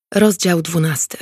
Rozdział 12.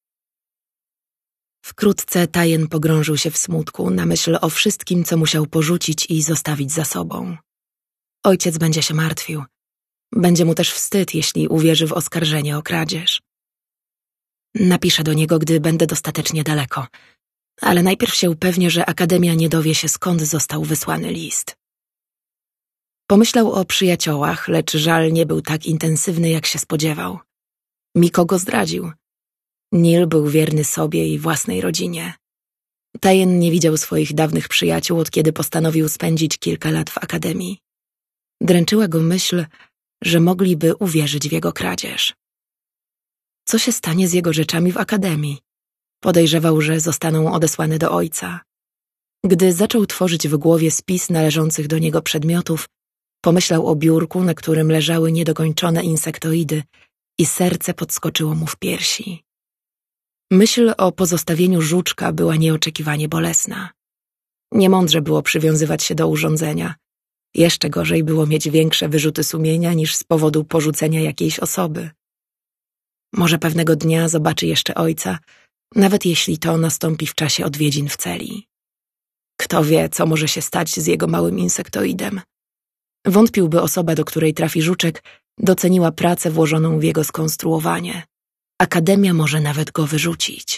Wkrótce Tajen pogrążył się w smutku na myśl o wszystkim, co musiał porzucić i zostawić za sobą. Ojciec będzie się martwił. Będzie mu też wstyd, jeśli uwierzy w oskarżenie o kradzież. Napiszę do niego, gdy będę dostatecznie daleko, ale najpierw się upewnię, że Akademia nie dowie się, skąd został wysłany list. Pomyślał o przyjaciołach, lecz żal nie był tak intensywny, jak się spodziewał. Miko go zdradził. Neil był wierny sobie i własnej rodzinie. Tajen nie widział swoich dawnych przyjaciół, od kiedy postanowił spędzić kilka lat w Akademii. Dręczyła go myśl, że mogliby uwierzyć w jego kradzież. Co się stanie z jego rzeczami w Akademii? Podejrzewał, że zostaną odesłane do ojca. Gdy zaczął tworzyć w głowie spis należących do niego przedmiotów, pomyślał o biurku, na którym leżały niedokończone insektoidy, i serce podskoczyło mu w piersi. Myśl o pozostawieniu żuczka była nieoczekiwanie bolesna. Niemądrze było przywiązywać się do urządzenia. Jeszcze gorzej było mieć większe wyrzuty sumienia niż z powodu porzucenia jakiejś osoby. Może pewnego dnia zobaczy jeszcze ojca, nawet jeśli to nastąpi w czasie odwiedzin w celi. Kto wie, co może się stać z jego małym insektoidem. Wątpił, by osoba, do której trafi żuczek, doceniła pracę włożoną w jego skonstruowanie. Akademia może nawet go wyrzucić.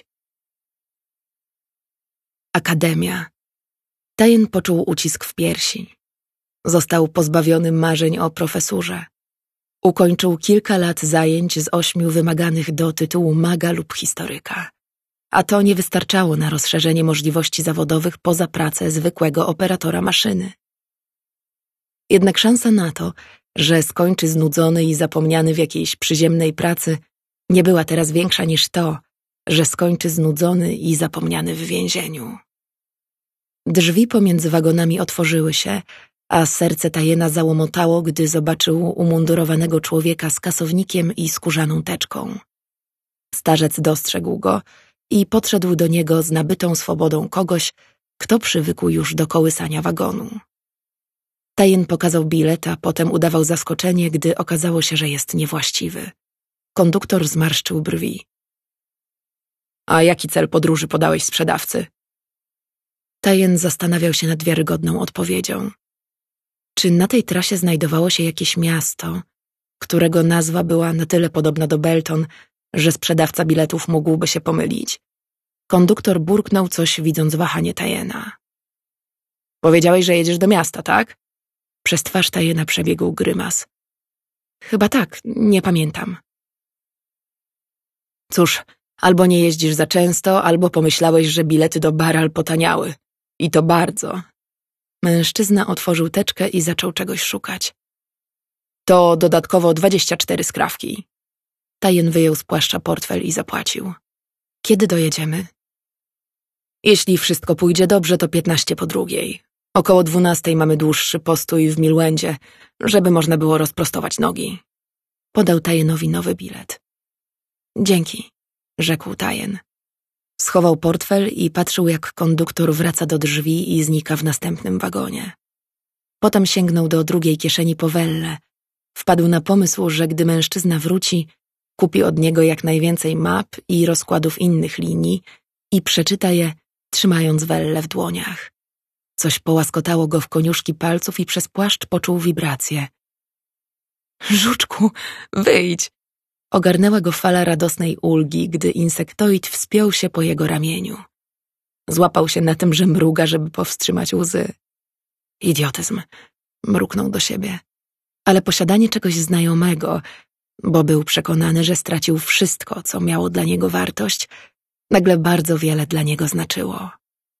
Akademia. Tajen poczuł ucisk w piersi. Został pozbawiony marzeń o profesurze. Ukończył kilka lat zajęć z 8 wymaganych do tytułu maga lub historyka. A to nie wystarczało na rozszerzenie możliwości zawodowych poza pracę zwykłego operatora maszyny. Jednak szansa na to, że skończy znudzony i zapomniany w jakiejś przyziemnej pracy, nie była teraz większa niż to, że skończy znudzony i zapomniany w więzieniu. Drzwi pomiędzy wagonami otworzyły się, a serce Tajena załomotało, gdy zobaczył umundurowanego człowieka z kasownikiem i skórzaną teczką. Starzec dostrzegł go i podszedł do niego z nabytą swobodą kogoś, kto przywykł już do kołysania wagonu. Tajen pokazał bilet, a potem udawał zaskoczenie, gdy okazało się, że jest niewłaściwy. Konduktor zmarszczył brwi. A jaki cel podróży podałeś sprzedawcy? Tajen zastanawiał się nad wiarygodną odpowiedzią. Czy na tej trasie znajdowało się jakieś miasto, którego nazwa była na tyle podobna do Belton, że sprzedawca biletów mógłby się pomylić? Konduktor burknął coś, widząc wahanie Tajena. Powiedziałeś, że jedziesz do miasta, tak? Przez twarz Tajena przebiegł grymas. Chyba tak, nie pamiętam. Cóż, albo nie jeździsz za często, albo pomyślałeś, że bilety do Baral potaniały. I to bardzo. Mężczyzna otworzył teczkę i zaczął czegoś szukać. To dodatkowo 24 skrawki. Tajen wyjął z płaszcza portfel i zapłacił. Kiedy dojedziemy? Jeśli wszystko pójdzie dobrze, to 11:45. Około 12 mamy dłuższy postój w Milwendzie, żeby można było rozprostować nogi. Podał Tajenowi nowy bilet. Dzięki, rzekł Tajen. Schował portfel i patrzył, jak konduktor wraca do drzwi i znika w następnym wagonie. Potem sięgnął do drugiej kieszeni po wellę. Wpadł na pomysł, że gdy mężczyzna wróci, kupi od niego jak najwięcej map i rozkładów innych linii i przeczyta je, trzymając wellę w dłoniach. Coś połaskotało go w koniuszki palców i przez płaszcz poczuł wibrację. Żuczku, wyjdź! Ogarnęła go fala radosnej ulgi, gdy insektoid wspiął się po jego ramieniu. Złapał się na tym, że mruga, żeby powstrzymać łzy. Idiotyzm, mruknął do siebie. Ale posiadanie czegoś znajomego, bo był przekonany, że stracił wszystko, co miało dla niego wartość, nagle bardzo wiele dla niego znaczyło.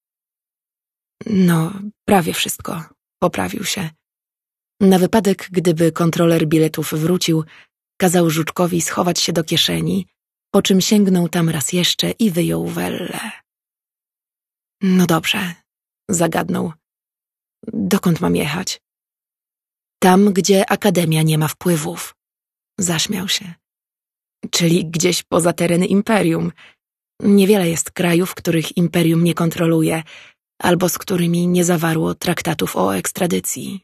No, prawie wszystko, poprawił się. Na wypadek, gdyby kontroler biletów wrócił, kazał żuczkowi schować się do kieszeni, po czym sięgnął tam raz jeszcze i wyjął wellę. No dobrze, zagadnął. Dokąd mam jechać? Tam, gdzie Akademia nie ma wpływów. Zaśmiał się. Czyli gdzieś poza tereny Imperium. Niewiele jest krajów, których Imperium nie kontroluje, albo z którymi nie zawarło traktatów o ekstradycji.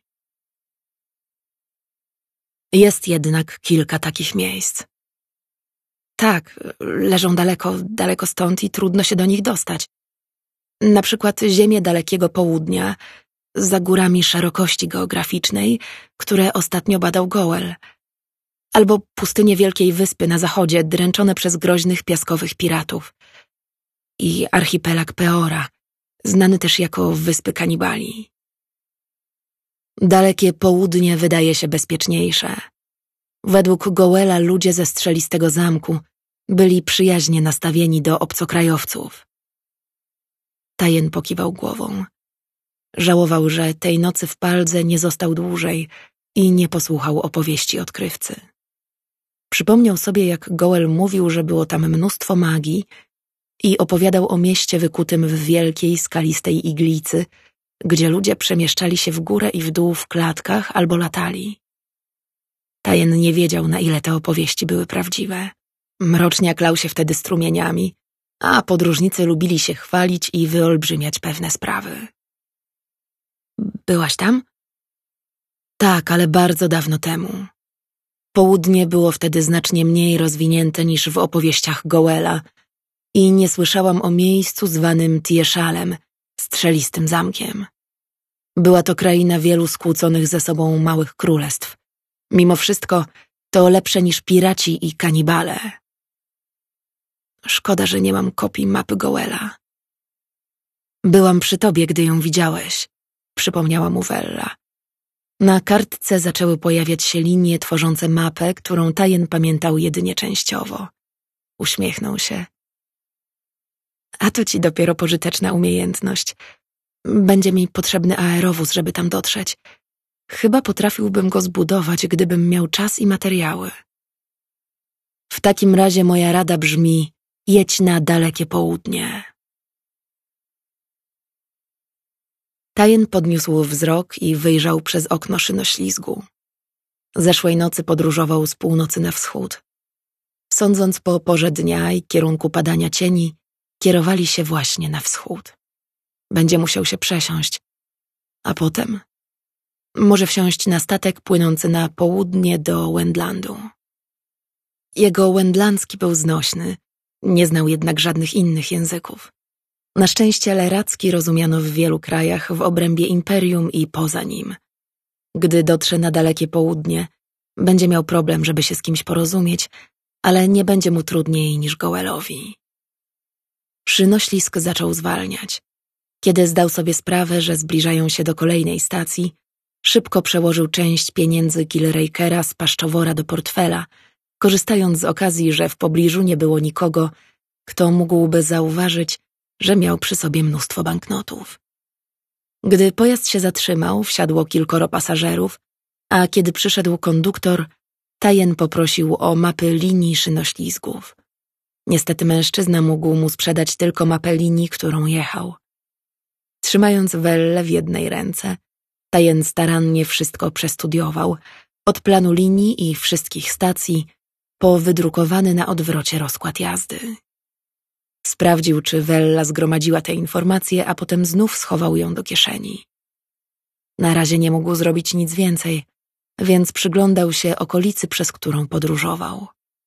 Jest jednak kilka takich miejsc. Tak, leżą daleko, daleko stąd i trudno się do nich dostać. Na przykład ziemię Dalekiego Południa, za górami szerokości geograficznej, które ostatnio badał Goel. Albo pustynie Wielkiej Wyspy na zachodzie, dręczone przez groźnych piaskowych piratów. I archipelag Peora, znany też jako Wyspy Kanibali. Dalekie Południe wydaje się bezpieczniejsze. Według Goela ludzie ze strzelistego zamku byli przyjaźnie nastawieni do obcokrajowców. Tajen pokiwał głową. Żałował, że tej nocy w Paldze nie został dłużej i nie posłuchał opowieści odkrywcy. Przypomniał sobie, jak Goel mówił, że było tam mnóstwo magii i opowiadał o mieście wykutym w wielkiej, skalistej iglicy, gdzie ludzie przemieszczali się w górę i w dół w klatkach albo latali. Tajen nie wiedział, na ile te opowieści były prawdziwe. Mroczniak lał się wtedy strumieniami, a podróżnicy lubili się chwalić i wyolbrzymiać pewne sprawy. Byłaś tam? Tak, ale bardzo dawno temu. Południe było wtedy znacznie mniej rozwinięte niż w opowieściach Goela i nie słyszałam o miejscu zwanym Tieszalem, strzelistym zamkiem. Była to kraina wielu skłóconych ze sobą małych królestw. Mimo wszystko to lepsze niż piraci i kanibale. Szkoda, że nie mam kopii mapy Goela. Byłam przy tobie, gdy ją widziałeś, przypomniała mu Wella. Na kartce zaczęły pojawiać się linie tworzące mapę, którą Tajen pamiętał jedynie częściowo. Uśmiechnął się. A to ci dopiero pożyteczna umiejętność. Będzie mi potrzebny aerowóz, żeby tam dotrzeć. Chyba potrafiłbym go zbudować, gdybym miał czas i materiały. W takim razie moja rada brzmi: jedź na Dalekie Południe. Tajen podniósł wzrok i wyjrzał przez okno szynoślizgu. Zeszłej nocy podróżował z północy na wschód. Sądząc po porze dnia i kierunku padania cieni, kierowali się właśnie na wschód. Będzie musiał się przesiąść, a potem może wsiąść na statek płynący na południe do Wendlandu. Jego wendlandzki był znośny, nie znał jednak żadnych innych języków. Na szczęście leracki rozumiano w wielu krajach w obrębie imperium i poza nim. Gdy dotrze na Dalekie Południe, będzie miał problem, żeby się z kimś porozumieć, ale nie będzie mu trudniej niż Goelowi. Szynoślizg zaczął zwalniać. Kiedy zdał sobie sprawę, że zbliżają się do kolejnej stacji, szybko przełożył część pieniędzy Killrakera z paszczowora do portfela, korzystając z okazji, że w pobliżu nie było nikogo, kto mógłby zauważyć, że miał przy sobie mnóstwo banknotów. Gdy pojazd się zatrzymał, wsiadło kilkoro pasażerów, a kiedy przyszedł konduktor, Tajen poprosił o mapy linii szynoślizgów. Niestety mężczyzna mógł mu sprzedać tylko mapę linii, którą jechał. Trzymając Wellę w jednej ręce, Tajen starannie wszystko przestudiował, od planu linii i wszystkich stacji, po wydrukowany na odwrocie rozkład jazdy. Sprawdził, czy Wella zgromadziła te informacje, a potem znów schował ją do kieszeni. Na razie nie mógł zrobić nic więcej, więc przyglądał się okolicy, przez którą podróżował.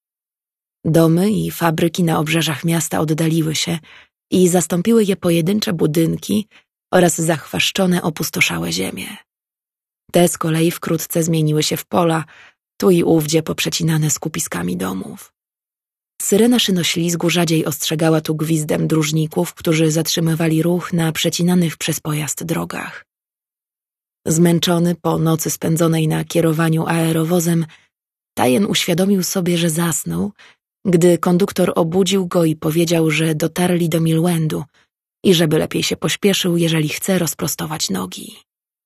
Domy i fabryki na obrzeżach miasta oddaliły się i zastąpiły je pojedyncze budynki oraz zachwaszczone, opustoszałe ziemie. Te z kolei wkrótce zmieniły się w pola, tu i ówdzie poprzecinane skupiskami domów. Syrena szynoślizgu rzadziej ostrzegała tu gwizdem dróżników, którzy zatrzymywali ruch na przecinanych przez pojazd drogach. Zmęczony po nocy spędzonej na kierowaniu aerowozem, Tajen uświadomił sobie, że zasnął, gdy konduktor obudził go i powiedział, że dotarli do Milwendu i żeby lepiej się pośpieszył, jeżeli chce rozprostować nogi.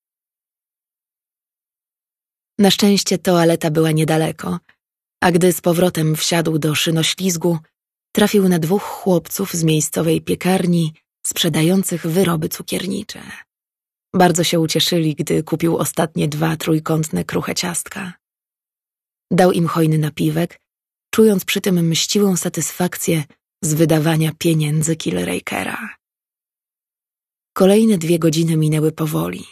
Na szczęście toaleta była niedaleko, a gdy z powrotem wsiadł do szynoślizgu, trafił na dwóch chłopców z miejscowej piekarni sprzedających wyroby cukiernicze. Bardzo się ucieszyli, gdy kupił ostatnie 2 trójkątne kruche ciastka. Dał im hojny napiwek, czując przy tym mściwą satysfakcję z wydawania pieniędzy Killrakera. Kolejne 2 godziny minęły powoli.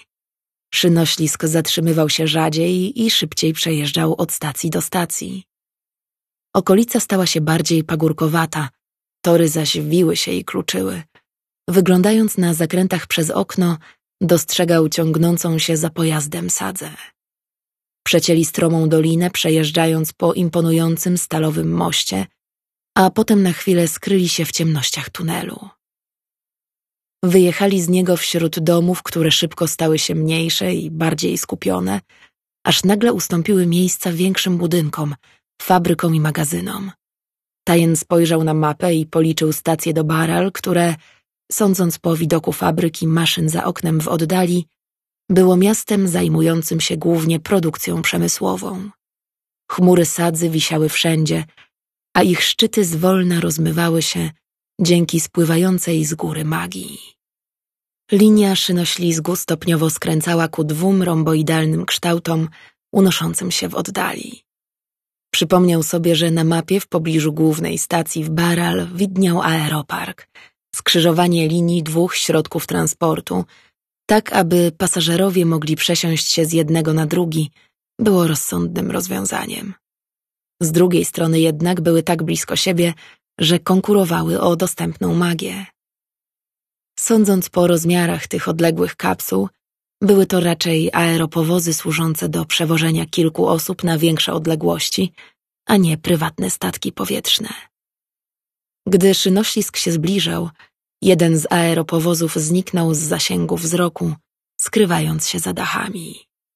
Szynoślizg zatrzymywał się rzadziej i szybciej przejeżdżał od stacji do stacji. Okolica stała się bardziej pagórkowata, tory zaś wiły się i kluczyły. Wyglądając na zakrętach przez okno, dostrzegał ciągnącą się za pojazdem sadzę. Przecięli stromą dolinę, przejeżdżając po imponującym stalowym moście, a potem na chwilę skryli się w ciemnościach tunelu. Wyjechali z niego wśród domów, które szybko stały się mniejsze i bardziej skupione, aż nagle ustąpiły miejsca większym budynkom, fabrykom i magazynom. Tyen spojrzał na mapę i policzył stacje do Baral, które, sądząc po widoku fabryk i maszyn za oknem w oddali, było miastem zajmującym się głównie produkcją przemysłową. Chmury sadzy wisiały wszędzie, a ich szczyty zwolna rozmywały się dzięki spływającej z góry magii. Linia szynoślizgu stopniowo skręcała ku 2 romboidalnym kształtom unoszącym się w oddali. Przypomniał sobie, że na mapie w pobliżu głównej stacji w Baral widniał aeropark, skrzyżowanie linii 2 środków transportu, tak aby pasażerowie mogli przesiąść się z jednego na drugi, było rozsądnym rozwiązaniem. Z drugiej strony jednak były tak blisko siebie, że konkurowały o dostępną magię. Sądząc po rozmiarach tych odległych kapsuł, były to raczej aeropowozy służące do przewożenia kilku osób na większe odległości, a nie prywatne statki powietrzne. Gdy szynoślizg się zbliżał, jeden z aeropowozów zniknął z zasięgu wzroku, skrywając się za dachami.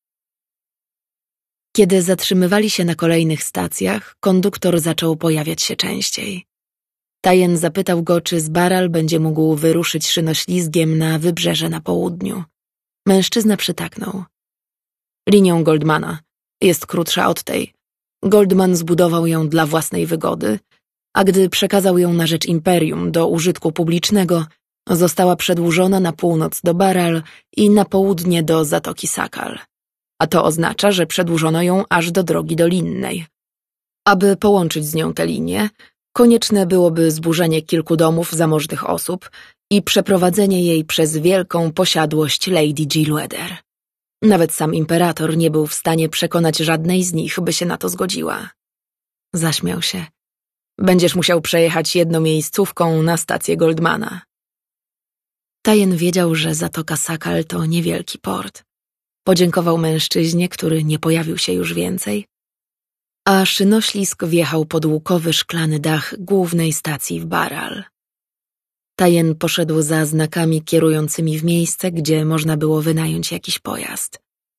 Kiedy zatrzymywali się na kolejnych stacjach, konduktor zaczął pojawiać się częściej. Tyen zapytał go, czy z Baral będzie mógł wyruszyć szynoślizgiem na wybrzeże na południu. Mężczyzna przytaknął. Linią Goldmana. Jest krótsza od tej. Goldman zbudował ją dla własnej wygody, a gdy przekazał ją na rzecz imperium do użytku publicznego, została przedłużona na północ do Baral i na południe do Zatoki Sakal. A to oznacza, że przedłużono ją aż do drogi dolinnej. Aby połączyć z nią tę linię, konieczne byłoby zburzenie kilku domów zamożnych osób i przeprowadzenie jej przez wielką posiadłość Lady Gilweder. Nawet sam imperator nie był w stanie przekonać żadnej z nich, by się na to zgodziła. Zaśmiał się. Będziesz musiał przejechać jednomiejscówką na stację Goldmana. Tyen wiedział, że Zatoka Sakal to niewielki port. Podziękował mężczyźnie, który nie pojawił się już więcej, a szynoślizg wjechał pod łukowy szklany dach głównej stacji w Baral. Tyen poszedł za znakami kierującymi w miejsce, gdzie można było wynająć jakiś pojazd.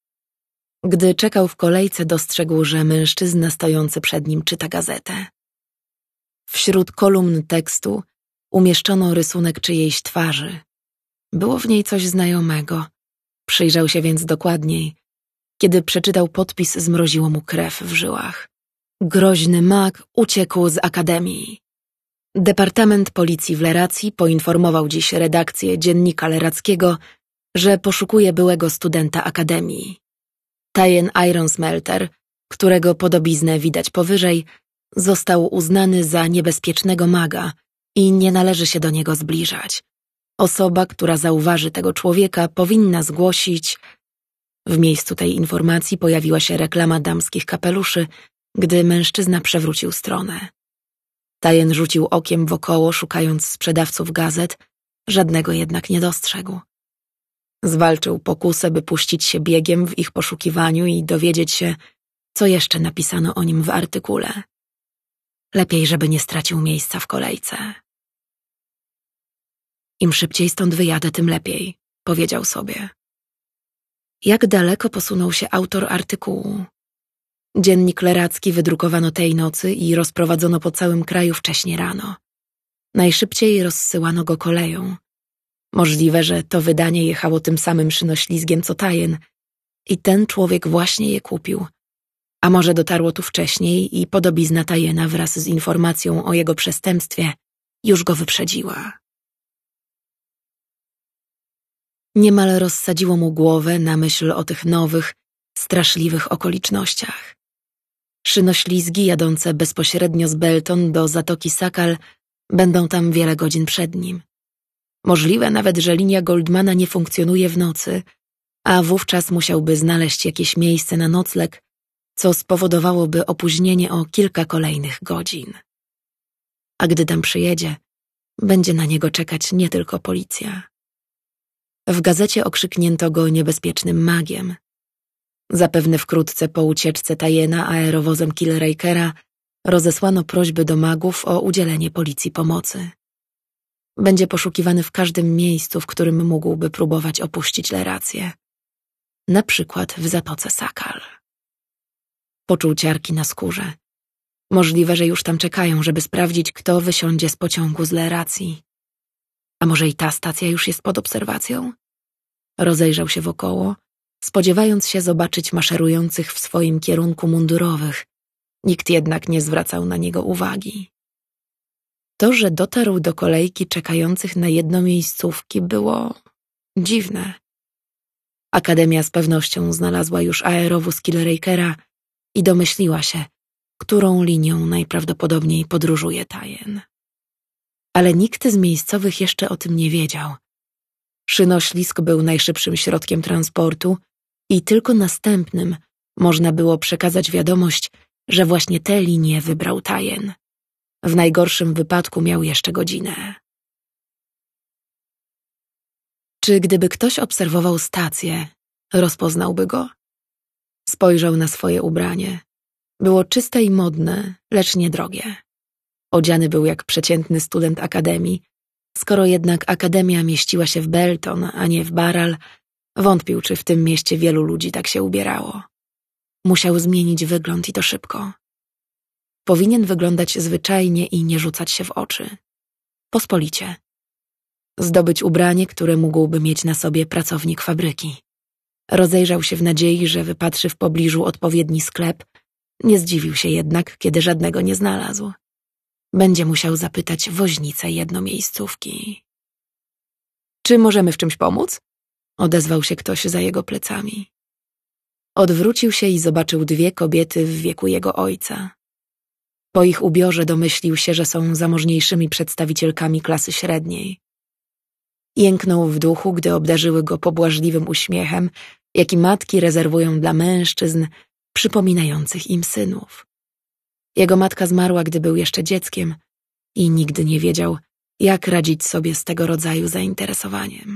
Gdy czekał w kolejce, dostrzegł, że mężczyzna stojący przed nim czyta gazetę. Wśród kolumn tekstu umieszczono rysunek czyjejś twarzy. Było w niej coś znajomego. Przyjrzał się więc dokładniej. Kiedy przeczytał podpis, zmroziło mu krew w żyłach. Groźny mag uciekł z akademii. Departament Policji w Leracji poinformował dziś redakcję Dziennika Lerackiego, że poszukuje byłego studenta akademii. Tyen Ironsmelter, którego podobiznę widać powyżej, został uznany za niebezpiecznego maga i nie należy się do niego zbliżać. Osoba, która zauważy tego człowieka, powinna zgłosić... W miejscu tej informacji pojawiła się reklama damskich kapeluszy, gdy mężczyzna przewrócił stronę. Tyen rzucił okiem wokoło, szukając sprzedawców gazet, żadnego jednak nie dostrzegł. Zwalczył pokusę, by puścić się biegiem w ich poszukiwaniu i dowiedzieć się, co jeszcze napisano o nim w artykule. Lepiej, żeby nie stracił miejsca w kolejce. Im szybciej stąd wyjadę, tym lepiej, powiedział sobie. Jak daleko posunął się autor artykułu? Dziennik Leracki wydrukowano tej nocy i rozprowadzono po całym kraju wcześnie rano. Najszybciej rozsyłano go koleją. Możliwe, że to wydanie jechało tym samym szynoślizgiem co Tyen i ten człowiek właśnie je kupił. A może dotarło tu wcześniej i podobizna Tyena wraz z informacją o jego przestępstwie już go wyprzedziła. Niemal rozsadziło mu głowę na myśl o tych nowych, straszliwych okolicznościach. Szynoślizgi jadące bezpośrednio z Belton do Zatoki Sakal będą tam wiele godzin przed nim. Możliwe nawet, że linia Goldmana nie funkcjonuje w nocy, a wówczas musiałby znaleźć jakieś miejsce na nocleg co spowodowałoby opóźnienie o kilka kolejnych godzin. A gdy tam przyjedzie, będzie na niego czekać nie tylko policja. W gazecie okrzyknięto go niebezpiecznym magiem. Zapewne wkrótce po ucieczce Tyena aerowozem Killrakera rozesłano prośby do magów o udzielenie policji pomocy. Będzie poszukiwany w każdym miejscu, w którym mógłby próbować opuścić Lerację. Na przykład w Zatoce Sakal. Poczuł ciarki na skórze. Możliwe, że już tam czekają, żeby sprawdzić, kto wysiądzie z pociągu z Leracji. A może i ta stacja już jest pod obserwacją? Rozejrzał się wokoło, spodziewając się zobaczyć maszerujących w swoim kierunku mundurowych. Nikt jednak nie zwracał na niego uwagi. To, że dotarł do kolejki czekających na jednomiejscówki, było dziwne. Akademia z pewnością znalazła już aerowóz Killrakera i domyśliła się, którą linią najprawdopodobniej podróżuje Tyen. Ale nikt z miejscowych jeszcze o tym nie wiedział. Szynoślizg był najszybszym środkiem transportu i tylko następnym można było przekazać wiadomość, że właśnie tę linię wybrał Tyen. W najgorszym wypadku miał jeszcze godzinę. Czy gdyby ktoś obserwował stację, rozpoznałby go? Spojrzał na swoje ubranie. Było czyste i modne, lecz niedrogie. Odziany był jak przeciętny student akademii. Skoro jednak akademia mieściła się w Belton, a nie w Baral, wątpił, czy w tym mieście wielu ludzi tak się ubierało. Musiał zmienić wygląd i to szybko. Powinien wyglądać zwyczajnie i nie rzucać się w oczy. Pospolicie. Zdobyć ubranie, które mógłby mieć na sobie pracownik fabryki. Rozejrzał się w nadziei, że wypatrzy w pobliżu odpowiedni sklep. Nie zdziwił się jednak, kiedy żadnego nie znalazł. Będzie musiał zapytać woźnicę jednomiejscówki. Czy możemy w czymś pomóc? Odezwał się ktoś za jego plecami. Odwrócił się i zobaczył dwie kobiety w wieku jego ojca. Po ich ubiorze domyślił się, że są zamożniejszymi przedstawicielkami klasy średniej. Jęknął w duchu, gdy obdarzyły go pobłażliwym uśmiechem, jaki matki rezerwują dla mężczyzn przypominających im synów. Jego matka zmarła, gdy był jeszcze dzieckiem i nigdy nie wiedział, jak radzić sobie z tego rodzaju zainteresowaniem.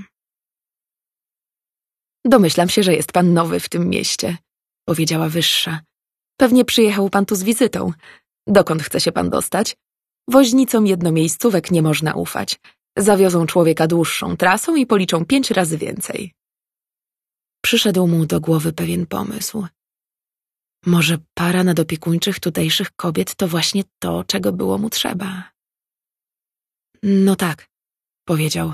Domyślam się, że jest pan nowy w tym mieście, powiedziała wyższa. Pewnie przyjechał pan tu z wizytą. Dokąd chce się pan dostać? Woźnicom jednomiejscówek nie można ufać. Zawiozą człowieka dłuższą trasą i policzą 5 razy więcej. Przyszedł mu do głowy pewien pomysł. Może para nadopiekuńczych tutejszych kobiet to właśnie to, czego było mu trzeba. No tak, powiedział.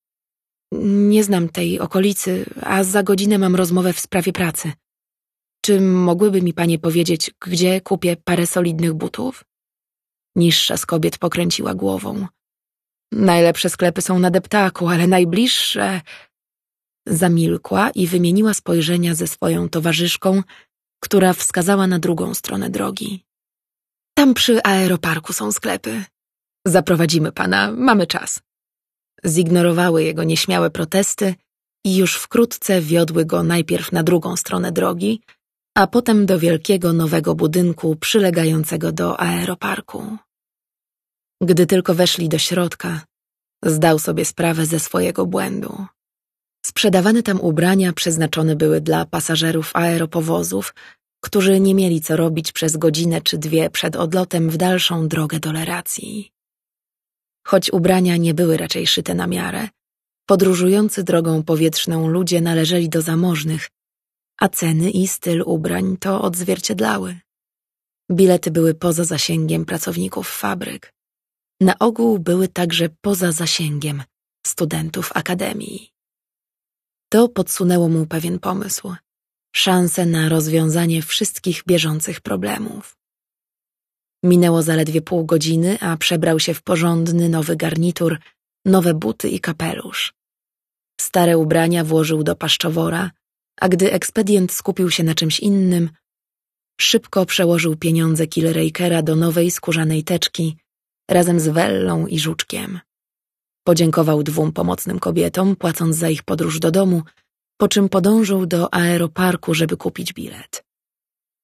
Nie znam tej okolicy, a za godzinę mam rozmowę w sprawie pracy. Czy mogłyby mi panie powiedzieć, gdzie kupię parę solidnych butów? Niższa z kobiet pokręciła głową. Najlepsze sklepy są na deptaku, ale najbliższe... Zamilkła i wymieniła spojrzenia ze swoją towarzyszką, która wskazała na drugą stronę drogi. Tam przy aeroparku są sklepy. Zaprowadzimy pana, mamy czas. Zignorowały jego nieśmiałe protesty i już wkrótce wiodły go najpierw na drugą stronę drogi, a potem do wielkiego nowego budynku przylegającego do aeroparku. Gdy tylko weszli do środka, zdał sobie sprawę ze swojego błędu. Sprzedawane tam ubrania przeznaczone były dla pasażerów aeropowozów, którzy nie mieli co robić przez godzinę czy 2 przed odlotem w dalszą drogę do Leracji. Choć ubrania nie były raczej szyte na miarę, podróżujący drogą powietrzną ludzie należeli do zamożnych, a ceny i styl ubrań to odzwierciedlały. Bilety były poza zasięgiem pracowników fabryk. Na ogół były także poza zasięgiem studentów akademii. To podsunęło mu pewien pomysł, szansę na rozwiązanie wszystkich bieżących problemów. Minęło zaledwie pół godziny, a przebrał się w porządny nowy garnitur, nowe buty i kapelusz. Stare ubrania włożył do paszczowora, a gdy ekspedient skupił się na czymś innym, szybko przełożył pieniądze Killrakera do nowej skórzanej teczki razem z wellą i żuczkiem. Podziękował 2 pomocnym kobietom, płacąc za ich podróż do domu, po czym podążył do aeroparku, żeby kupić bilet.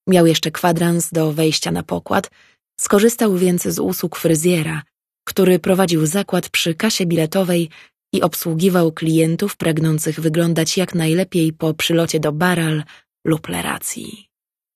Miał jeszcze kwadrans do wejścia na pokład, skorzystał więc z usług fryzjera, który prowadził zakład przy kasie biletowej i obsługiwał klientów pragnących wyglądać jak najlepiej po przylocie do Baral lub Leracji.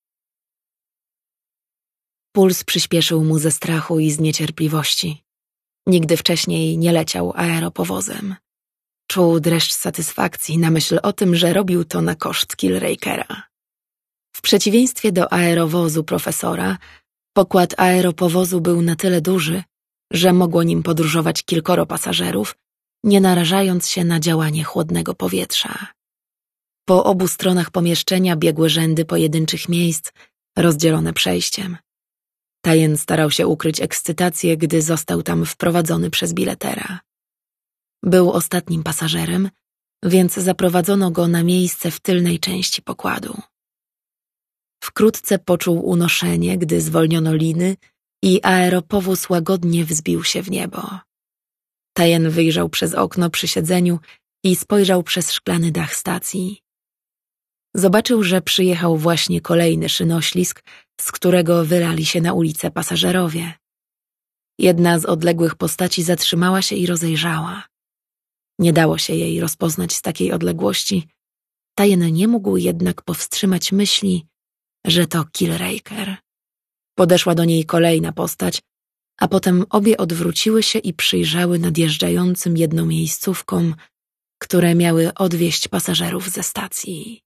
Puls przyspieszył mu ze strachu i z niecierpliwości. Nigdy wcześniej nie leciał aeropowozem. Czuł dreszcz satysfakcji na myśl o tym, że robił to na koszt Killrakera. W przeciwieństwie do aerowozu profesora, pokład aeropowozu był na tyle duży, że mogło nim podróżować kilkoro pasażerów, nie narażając się na działanie chłodnego powietrza. Po obu stronach pomieszczenia biegły rzędy pojedynczych miejsc, rozdzielone przejściem. Tyen starał się ukryć ekscytację, gdy został tam wprowadzony przez biletera. Był ostatnim pasażerem, więc zaprowadzono go na miejsce w tylnej części pokładu. Wkrótce poczuł unoszenie, gdy zwolniono liny i aeropowóz łagodnie wzbił się w niebo. Tyen wyjrzał przez okno przy siedzeniu i spojrzał przez szklany dach stacji. Zobaczył, że przyjechał właśnie kolejny szynoślizg, z którego wylali się na ulicę pasażerowie. Jedna z odległych postaci zatrzymała się i rozejrzała. Nie dało się jej rozpoznać z takiej odległości. Tyen nie mógł jednak powstrzymać myśli, że to Killraker. Podeszła do niej kolejna postać, a potem obie odwróciły się i przyjrzały nadjeżdżającym jednomiejscówkom, które miały odwieźć pasażerów ze stacji.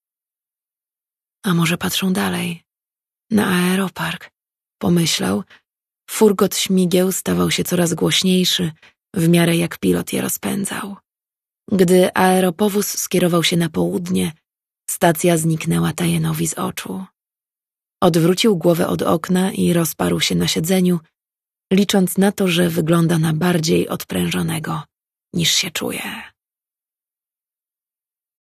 A może patrzą dalej, na aeropark, pomyślał. Furgot śmigieł stawał się coraz głośniejszy, w miarę jak pilot je rozpędzał. Gdy aeropowóz skierował się na południe, stacja zniknęła Tyenowi z oczu. Odwrócił głowę od okna i rozparł się na siedzeniu, licząc na to, że wygląda na bardziej odprężonego, niż się czuje.